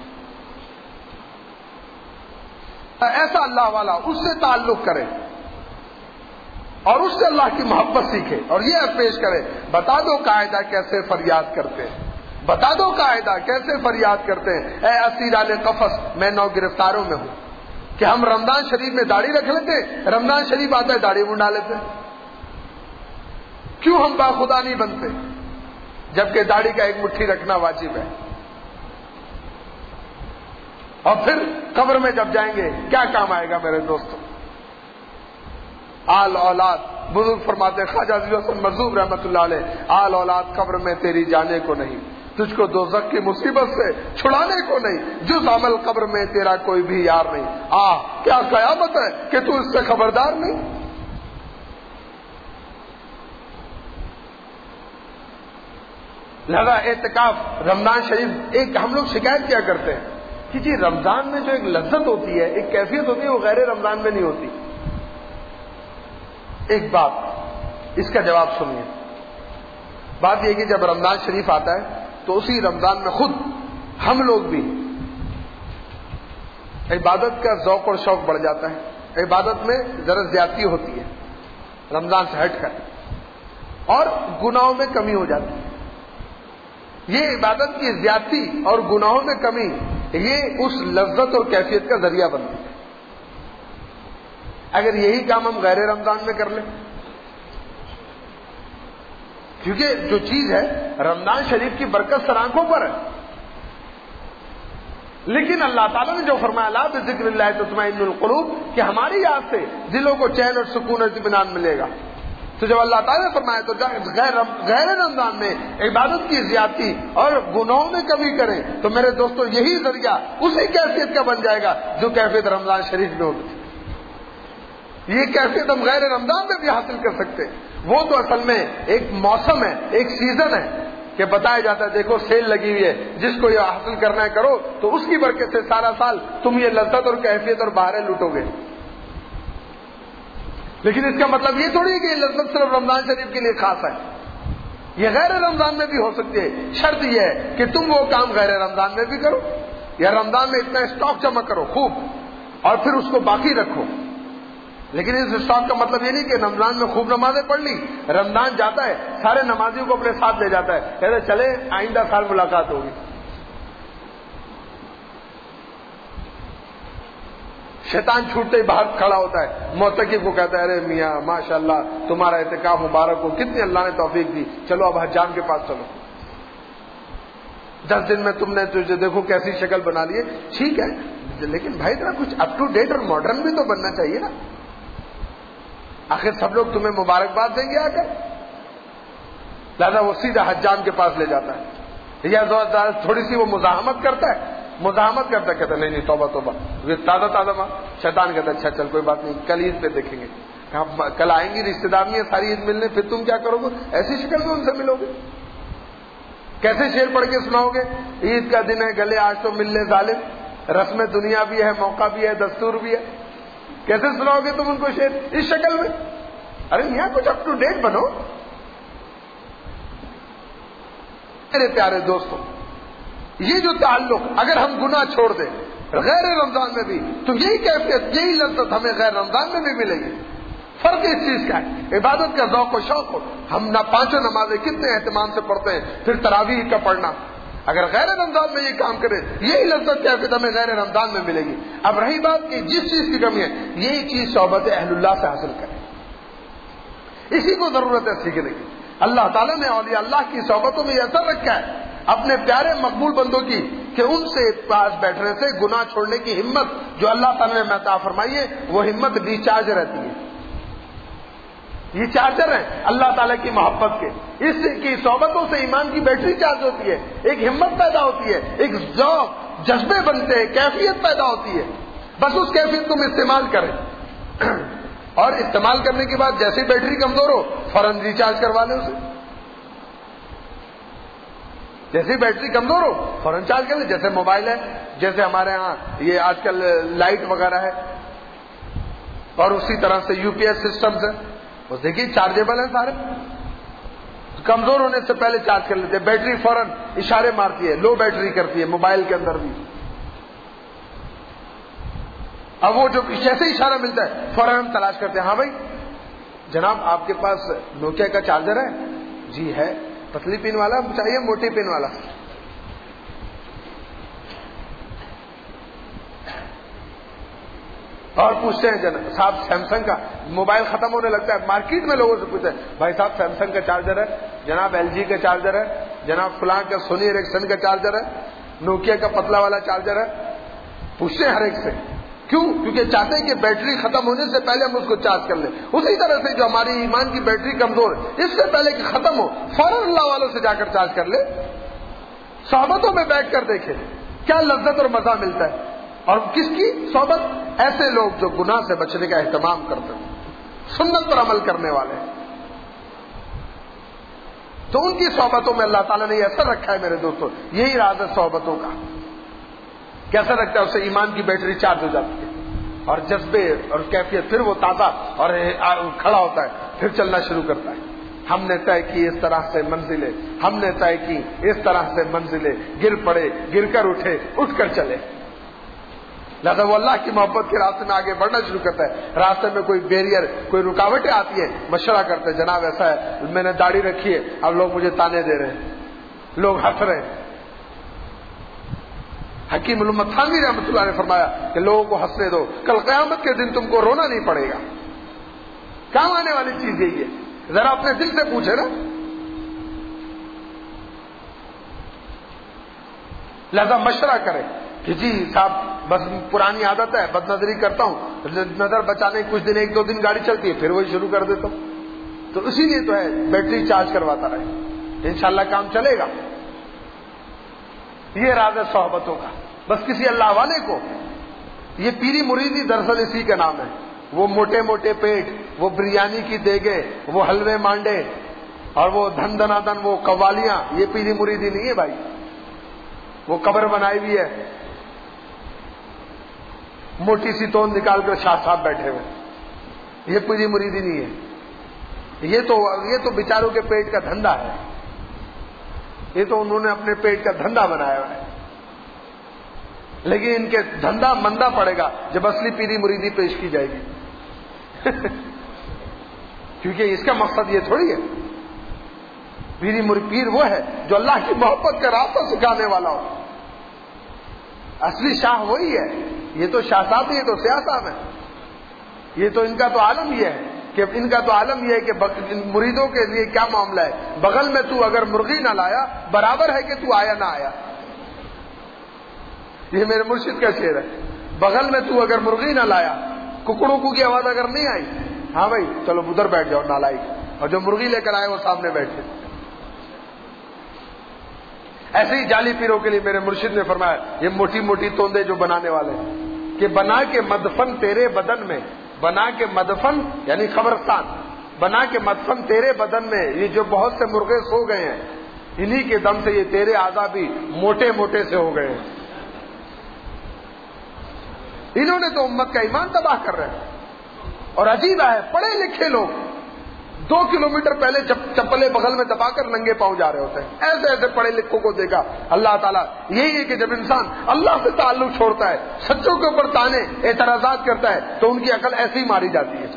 S1: ایسا اللہ والا اس سے تعلق کرے اور اس سے اللہ کی محبت سیکھے اور یہ پیش کرے، بتا دو قاعدہ کیسے فریاد کرتے ہیں، بتا دو قاعدہ کیسے فریاد کرتے ہیں. اے اسیران قفس میں نو گرفتاروں میں ہوں، کہ ہم رمضان شریف میں داڑھی رکھ لیتے، رمضان شریف آتا ہے داڑھی منڈا لیتے. کیوں ہم باخدا نہیں بنتے جبکہ داڑھی کا ایک مٹھی رکھنا واجب ہے. اور پھر قبر میں جب جائیں گے کیا کام آئے گا میرے دوستوں؟ آل اولاد، بزرگ فرماتے خواجہ عزیز الحسن مرزوق رحمۃ اللہ علیہ، آل اولاد قبر میں تیری جانے کو نہیں، تجھ کو دوزخ کی مصیبت سے چھڑانے کو نہیں، جز عمل قبر میں تیرا کوئی بھی یار نہیں. کیا قیامت ہے کہ تو اس سے خبردار نہیں؟ لہذا اعتکاف رمضان شریف، ایک ہم لوگ شکایت کیا کرتے ہیں کہ جی رمضان میں جو ایک لذت ہوتی ہے، ایک کیفیت ہوتی ہے، وہ غیر رمضان میں نہیں ہوتی. ایک بات، اس کا جواب سنیے. بات یہ کہ جب رمضان شریف آتا ہے تو اسی رمضان میں خود ہم لوگ بھی عبادت کا ذوق اور شوق بڑھ جاتا ہے. عبادت میں ذرا زیادتی ہوتی ہے رمضان سے ہٹ کر، اور گناہوں میں کمی ہو جاتی ہے. یہ عبادت کی زیادتی اور گناہوں میں کمی، یہ اس لذت اور کیفیت کا ذریعہ بنتی ہے. اگر یہی کام ہم غیر رمضان میں کر لیں، کیونکہ جو چیز ہے رمضان شریف کی برکت سر آنکھوں پر ہے، لیکن اللہ تعالیٰ نے جو فرمایا لا بذکر اللہ تطمئن القلوب، کہ ہماری یاد سے دلوں کو چین اور سکون اور اطمینان ملے گا. تو جب اللہ تعالیٰ نے فرمایا تو غیر رمضان میں عبادت کی زیادتی اور گناہوں میں کمی کریں تو میرے دوستو یہی ذریعہ اسی کیفیت کا بن جائے گا جو کیفیت رمضان شریف میں ہوتی. یہ کیفیت ہم غیر رمضان میں بھی حاصل کر سکتے ہیں. وہ تو اصل میں ایک موسم ہے، ایک سیزن ہے کہ بتایا جاتا ہے دیکھو سیل لگی ہوئی ہے، جس کو یہ حاصل کرنا ہے کرو، تو اس کی برکت سے سارا سال تم یہ لذت اور کیفیت اور بہاریں لوٹو گے. لیکن اس کا مطلب یہ تھوڑی ہے کہ یہ لذت صرف رمضان شریف کے لیے خاص ہے، یہ غیر رمضان میں بھی ہو سکتی ہے. شرط یہ ہے کہ تم وہ کام غیر رمضان میں بھی کرو، یا رمضان میں اتنا اسٹاک جمع کرو خوب اور پھر اس کو باقی رکھو. لیکن اس اسٹاک کا مطلب یہ نہیں کہ رمضان میں خوب نمازیں پڑھ لی، رمضان جاتا ہے سارے نمازیوں کو اپنے ساتھ لے جاتا ہے، کہتے چلے آئندہ سال ملاقات ہوگی. شیطان چھوٹتے ہی باہر کھڑا ہوتا ہے، معتکف کو کہتا ہے ارے میاں ماشاءاللہ تمہارا اعتکاف مبارک ہو، کتنی اللہ نے توفیق دی، چلو اب حجام کے پاس چلو، 10 دن میں تم نے تجھے دیکھو کیسی شکل بنا لی ہے. ٹھیک ہے لیکن بھائی ذرا کچھ اپ ٹو ڈیٹ اور ماڈرن بھی تو بننا چاہیے نا. آخر سب لوگ تمہیں مبارکباد دیں گے آ کر، لہذا وہ سیدھا حجام کے پاس لے جاتا ہے. یا تھوڑی سی وہ مزاحمت کرتا ہے، کہتا نہیں نہیں توبہ توبہ، تازہ ماں. شیطان کہتا ہے اچھا چل کوئی بات نہیں، کل عید پہ دیکھیں گے. کل آئیں گی رشتے داریاں ساری عید ملنے، پھر تم کیا کرو گے؟ ایسی شکل میں ان سے ملو گے؟ کیسے شعر پڑھ کے سناؤ گے؟ عید کا دن ہے گلے آج تو مل لے ظالم، رسم دنیا بھی ہے، موقع بھی ہے، دستور بھی ہے. کیسے سناؤ گے تم ان کو شعر اس شکل میں؟ ارے یہاں کچھ اپ ٹو ڈیٹ بنو. میرے پیارے دوستوں، یہ جو تعلق اگر ہم گناہ چھوڑ دیں غیر رمضان میں بھی تو یہی کیفیت یہی لذت ہمیں غیر رمضان میں بھی ملے گی. فرق اس چیز کا ہے عبادت کا ذوق و شوق ہو. ہم نہ 5 نمازیں کتنے اہتمام سے پڑھتے ہیں، پھر تراویح کا پڑھنا، اگر غیر رمضان میں یہ کام کرے یہی لذت کیفیت ہمیں غیر رمضان میں ملے گی. اب رہی بات کہ جس چیز کی کمی ہے یہی چیز صحبت اہل اللہ سے حاصل کرے، اسی کو ضرورت ہے سیکھنے کی. اللہ تعالیٰ نے اولیاء اللہ کی صحبتوں میں یہ اثر رکھا ہے اپنے پیارے مقبول بندوں کی کہ ان سے پاس بیٹھنے سے گناہ چھوڑنے کی ہمت جو اللہ تعالیٰ نے عطا فرمائی ہے وہ ہمت ریچارج رہتی ہے. یہ چارجر ہیں اللہ تعالیٰ کی محبت کے. اس کی صحبتوں سے ایمان کی بیٹری چارج ہوتی ہے، ایک ہمت پیدا ہوتی ہے، ایک ذوق جذبے بنتے ہیں، کیفیت پیدا ہوتی ہے. بس اس کیفیت کو استعمال کریں اور استعمال کرنے کے بعد جیسے بیٹری کمزور ہو فوراً ریچارج کروا لیں اسے. جیسے بیٹری کمزور ہو فوراً چارج کر لیں. جیسے موبائل ہے، جیسے ہمارے ہاں یہ آج کل لائٹ وغیرہ ہے اور اسی طرح سے UPS سسٹمز ہے، وہ دیکھیے چارجیبل ہیں سارے. کمزور ہونے سے پہلے چارج کر لیتے ہیں، بیٹری فوراً اشارے مارتی ہے، لو بیٹری کرتی ہے موبائل کے اندر بھی. اب وہ جو جیسے اشارہ ملتا ہے فوراً ہم تلاش کرتے ہیں، ہاں بھائی جناب آپ کے پاس نوکیا کا چارجر ہے؟ جی ہے. پتلی پن والا چاہیے موٹی پن والا؟ اور پوچھتے ہیں جناب صاحب سیمسنگ کا موبائل ختم ہونے لگتا ہے، مارکیٹ میں لوگوں سے پوچھتے ہیں بھائی صاحب سیمسنگ کا چارجر ہے جناب، LG کا چارجر ہے جناب، فلاں کا سونی ایرکسن کا چارجر ہے، نوکیا کا پتلا والا چارجر ہے. پوچھتے ہیں ہر ایک سے. کیوں؟ کیونکہ چاہتے ہیں کہ بیٹری ختم ہونے سے پہلے ہم اس کو چارج کر لیں. اسی طرح سے جو ہماری ایمان کی بیٹری کمزور ہے اس سے پہلے کہ ختم ہو فوراً اللہ والوں سے جا کر چارج کر لے. صحبتوں میں بیٹھ کر دیکھیں کیا لذت اور مزہ ملتا ہے. اور کس کی صحبت؟ ایسے لوگ جو گناہ سے بچنے کا اہتمام کرتے ہیں، سنت پر عمل کرنے والے ہیں. تو ان کی صحبتوں میں اللہ تعالیٰ نے یہ اثر رکھا ہے میرے دوستوں. یہی راز ہے صحبتوں کا. کیسا لگتا ہے؟ اسے ایمان کی بیٹری چارج ہو جاتی ہے. اور جذبے اور کیفیت، پھر وہ تازہ اور کھڑا ہوتا ہے، پھر چلنا شروع کرتا ہے. ہم نے طے کی اس طرح سے منزلیں، ہم نے طے کی اس طرح سے منزلیں، گر پڑے، گر کر اٹھے، اٹھ کر چلے. لہذا وہ اللہ کی محبت کے راستے میں آگے بڑھنا شروع کرتا ہے. راستے میں کوئی بیریئر، کوئی رکاوٹیں آتی ہیں، مشورہ کرتے ہیں، جناب ایسا ہے میں نے داڑھی رکھی ہے، اب لوگ مجھے تانے دے رہے ہیں، لوگ ہنس رہے ہیں. حکیم الامت تھانوی رحمۃ اللہ نے فرمایا کہ لوگوں کو ہنسنے دو، کل قیامت کے دن تم کو رونا نہیں پڑے گا. کام آنے والی چیز یہی ہے. ذرا اپنے دل سے پوچھے نا. لہذا مشورہ کرے کہ جی صاحب بس پرانی عادت ہے، بد نظری کرتا ہوں، نظر بچانے کچھ دن، ایک دو دن گاڑی چلتی ہے پھر وہی شروع کر دیتا ہوں. تو اسی لیے تو ہے بیٹری چارج کرواتا رہے، انشاءاللہ کام چلے گا. یہ راز ہے صحبتوں کا. بس کسی اللہ والے کو، یہ پیری مریدی دراصل اسی کا نام ہے. وہ موٹے موٹے پیٹ، وہ بریانی کی دیگے، وہ حلوے مانڈے اور وہ دھن دنا دن وہ قوالیاں، یہ پیری مریدی نہیں ہے بھائی. وہ قبر بنائی ہوئی ہے، موٹی سی توند نکال کر شاہ صاحب بیٹھے ہوئے، یہ پیری مریدی نہیں ہے. یہ تو بیچاروں کے پیٹ کا دھندا ہے. یہ تو انہوں نے اپنے پیٹ کا دھندا بنایا ہوا ہے. لیکن ان کے دھندا مندہ پڑے گا جب اصلی پیری مریدی پیش کی جائے گی. کیونکہ اس کا مقصد یہ تھوڑی ہے. پیر وہ ہے جو اللہ کی محبت کا راستہ سکھانے والا ہو. اصلی شاہ وہی ہے. یہ تو شاہ صاحب، یہ تو سیاہ صاحب ہے. یہ تو ان کا تو عالم یہ ہے کہ مریدوں کے لیے کیا معاملہ ہے. بغل میں تو اگر مرغی نہ لایا برابر ہے کہ تو آیا نہ آیا. یہ میرے مرشد کا شعر ہے. بغل میں تو اگر مرغی نہ لایا، ککڑوں کی آواز اگر نہیں آئی، ہاں بھائی چلو ادھر بیٹھ جاؤ نالائق، اور جو مرغی لے کر آئے وہ سامنے بیٹھے. ایسے ہی جعلی پیروں کے لیے میرے مرشد نے فرمایا، یہ موٹی موٹی توندے جو بنانے والے ہیں، کہ بنا کے مدفن تیرے بدن میں، بنا کے مدفن یعنی قبرستان، بنا کے مدفن تیرے بدن میں یہ جو بہت سے مرغے سو گئے ہیں، انہی کے دم سے یہ تیرے اعضا بھی موٹے موٹے سے ہو گئے ہیں. انہوں نے تو امت کا ایمان تباہ کر رہے ہیں. اور عجیب ہے، پڑھے لکھے لوگ 2 کلومیٹر پہلے چپلے بغل میں دبا کر ننگے پاؤں جا رہے ہوتے ہیں. ایسے ایسے پڑھے لکھوں کو دیکھا اللہ تعالیٰ. یہی ہے کہ جب انسان اللہ سے تعلق چھوڑتا ہے، سچوں کے اوپر تانے اعتراضات کرتا ہے، تو ان کی عقل ایسی ہی ماری جاتی ہے.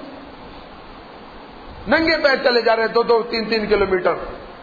S1: ننگے پیر چلے جا رہے ہیں 2-2, 3-3 کلومیٹر.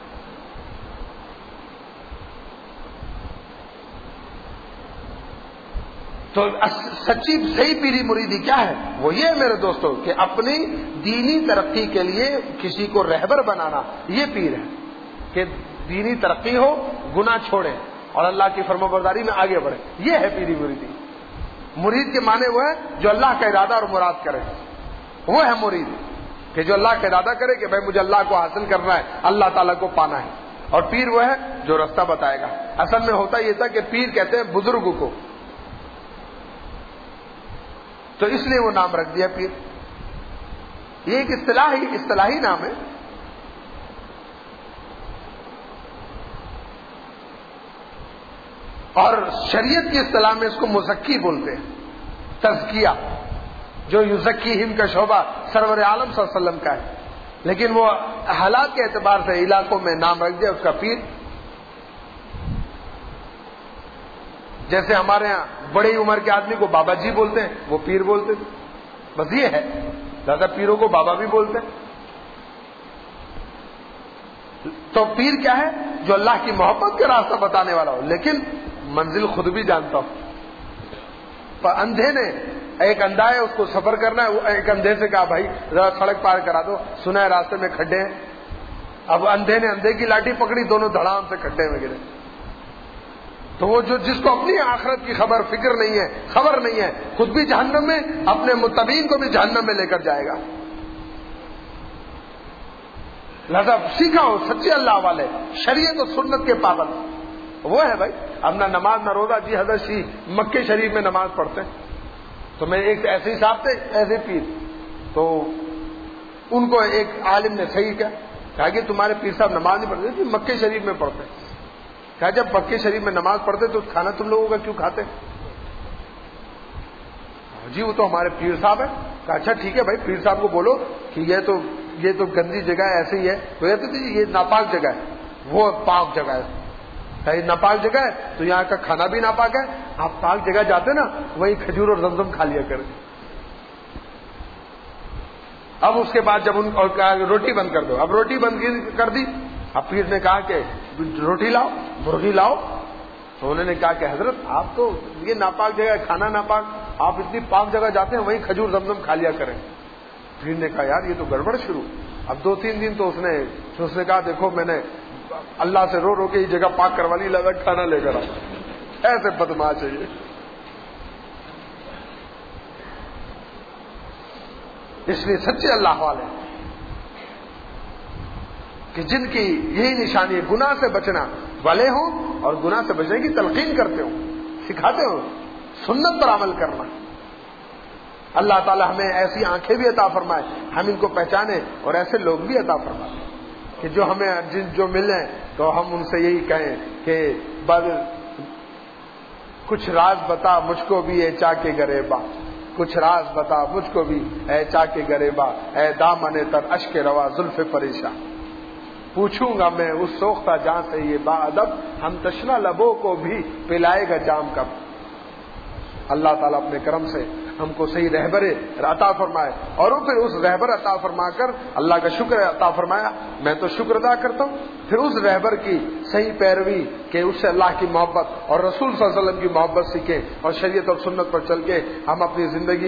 S1: تو سچی صحیح پیری مریدی کیا ہے؟ وہ یہ ہے میرے دوستوں کہ اپنی دینی ترقی کے لیے کسی کو رہبر بنانا، یہ پیر ہے کہ دینی ترقی ہو، گناہ چھوڑے اور اللہ کی فرمانبرداری میں آگے بڑھے. یہ ہے پیری مریدی. مرید کے معنی وہ ہے جو اللہ کا ارادہ اور مراد کرے. وہ ہے مرید کہ جو اللہ کا ارادہ کرے کہ بھائی مجھے اللہ کو حاصل کرنا ہے، اللہ تعالیٰ کو پانا ہے. اور پیر وہ ہے جو راستہ بتائے گا. اصل میں ہوتا یہ تھا کہ پیر کہتے ہیں بزرگ کو، تو اس لیے وہ نام رکھ دیا پیر. یہ ایک اصطلاحی نام ہے. اور شریعت کی اصطلاح میں اس کو مزکی بولتے ہیں. تزکیہ جو یزکیہم کا شعبہ سرور عالم صلی اللہ علیہ وسلم کا ہے، لیکن وہ حالات کے اعتبار سے علاقوں میں نام رکھ دیا اس کا پیر. جیسے ہمارے ہاں بڑی عمر کے آدمی کو بابا جی بولتے ہیں، وہ پیر بولتے تھے. بس یہ ہے، زیادہ پیروں کو بابا بھی بولتے ہیں. تو پیر کیا ہے؟ جو اللہ کی محبت کا راستہ بتانے والا ہو، لیکن منزل خود بھی جانتا ہو. اندھے نے ایک اندھا ہے، اس کو سفر کرنا ہے، وہ ایک اندھے سے کہا بھائی ذرا سڑک پار کرا دو، سنا ہے راستے میں کھڈے ہیں. اب اندھے نے اندھے کی لاٹھی پکڑی، دونوں دھڑام سے کھڈے میں گرے. تو وہ جس کو اپنی آخرت کی فکر نہیں ہے، خبر نہیں ہے، خود بھی جہنم میں، اپنے متبعین کو بھی جہنم میں لے کر جائے گا. لہذا سیکھا ہو سچے اللہ والے، شریعت و سنت کے پابند وہ ہے بھائی. اب نہ نماز نہ روزہ. جی حضرت شی مکے شریف میں نماز پڑھتے ہیں. تو میں ایک ایسے ہی صاحب تھے، ایسے پیر، تو ان کو ایک عالم نے صحیح کہا کہ تمہارے پیر صاحب نماز نہیں پڑھتے. جی مکے شریف میں پڑھتے ہیں. کہا جب مکے شریف میں نماز پڑھتے تو کھانا تم لوگوں کا کیوں کھاتے؟ جی وہ تو ہمارے پیر صاحب ہیں. کہا اچھا ٹھیک ہے بھائی پیر صاحب کو بولو کہ یہ تو گندی جگہ ہے, ایسے ہی ہے. تو کہتے تھے یہ ناپاک جگہ ہے. وہ پاک جگہ ہے. یہ ناپاک جگہ ہے تو یہاں کا کھانا بھی ناپاک ہے. آپ پاک جگہ جاتے نا وہیں کھجور اور زمزم کھا لیا کریں. اب اس کے بعد جب ان کو کہا روٹی بند کر دو, اب روٹی بند کر دی. اب پیر نے کہا کہ روٹی لاؤ, مرغی لاؤ. تو انہوں نے کہا کہ حضرت آپ تو یہ ناپاک جگہ ہے, کھانا ناپاک, آپ اتنی پاک جگہ جاتے ہیں وہیں کھجور زمزم کھا لیا کریں. پیر نے کہا یار یہ تو گڑبڑ شروع. اب 2-3 دن تو اس نے کہا دیکھو میں نے اللہ سے رو کے یہ جگہ پاک کروا لی, لگا کھانا لے کر آ. ایسے بدماش ہے یہ. اس لیے سچے اللہ والے کہ جن کی یہی نشانی ہے گناہ سے بچنا والے ہوں اور گناہ سے بچنے کی تلقین کرتے ہوں, سکھاتے ہوں, سنت پر عمل کرنا. اللہ تعالی ہمیں ایسی آنکھیں بھی عطا فرمائے, ہم ان کو پہچانے, اور ایسے لوگ بھی عطا فرمائے کہ جو ہمیں جو ملیں تو ہم ان سے یہی کہیں کہ کچھ راز بتا مجھ کو بھی اے چا کے گریبا, کچھ راز بتا مجھ کو بھی اے چا کے گریبا, اے دامن تر اشک روا زلف پریشاں. پوچھوں گا میں اس سوختہ جہاں سے یہ با ادب, ہم تشنہ لبوں کو بھی پلائے گا جام کب. اللہ تعالیٰ اپنے کرم سے ہم کو صحیح رہبر عطا فرمائے, اور پھر اس رہبر عطا فرما کر اللہ کا شکر عطا فرمایا. میں تو شکر ادا کرتا ہوں. پھر اس رہبر کی صحیح پیروی کہ اس سے اللہ کی محبت اور رسول صلی اللہ علیہ وسلم کی محبت سیکھیں, اور شریعت اور سنت پر چل کے ہم اپنی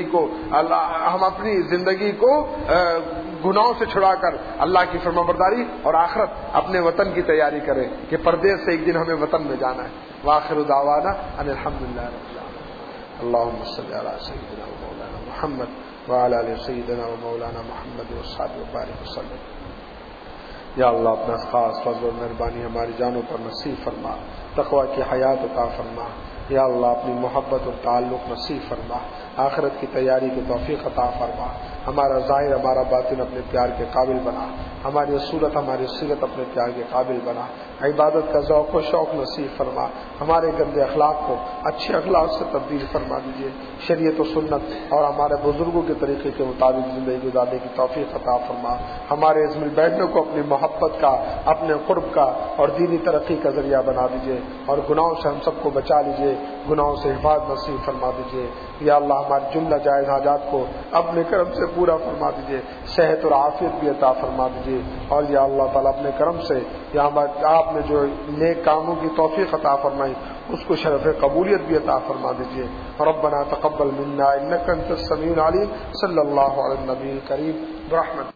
S1: زندگی کو گناہوں سے چھڑا کر اللہ کی فرمانبرداری اور آخرت اپنے وطن کی تیاری کریں کہ پردیس سے ایک دن ہمیں وطن میں جانا ہے. وآخر دعوانا ان الحمدللہ رب العالمین. اللهم صل على سيدنا ومولانا محمد وعلى آل سيدنا ومولانا محمد وصحبه وبارك وسلم. یا اللہ اپنا خاص فضل و مہربانی ہماری جانوں پر نصیب فرما, تقوی کی حیات عطا فرما. یا اللہ اپنی محبت اور تعلق نصیب فرما, آخرت کی تیاری کی توفیق عطا فرما. ہمارا ظاہر ہمارا باطن اپنے پیار کے قابل بنا, ہماری صورت ہماری سیرت اپنے پیار کے قابل بنا. عبادت کا ذوق و شوق نصیب فرما, ہمارے گندے اخلاق کو اچھے اخلاق سے تبدیل فرما دیجیے. شریعت و سنت اور ہمارے بزرگوں کے طریقے کے مطابق زندگی گزارنے کی توفیق عطا فرما. ہمارے اس مل بیٹھنے کو اپنی محبت کا, اپنے قرب کا اور دینی ترقی کا ذریعہ بنا دیجیے, اور گناہوں سے ہم سب کو بچا لیجیے, گناہوں سے حفاظت نصیب فرما دیجیے. یا اللہ ہماری جملہ جائز حاجات کو اپنے کرم سے پورا فرما دیجیے, صحت اور عافیت بھی عطا فرما دیجیے. اور یا اللہ تعالیٰ اپنے کرم سے یا آپ نے جو نیک کاموں کی توفیق عطا فرمائی اس کو شرف قبولیت بھی عطا فرما دیجیے. ربنا تقبل منا انک انت السمیع العلیم. صلی اللہ علی النبی الکریم برحمتک.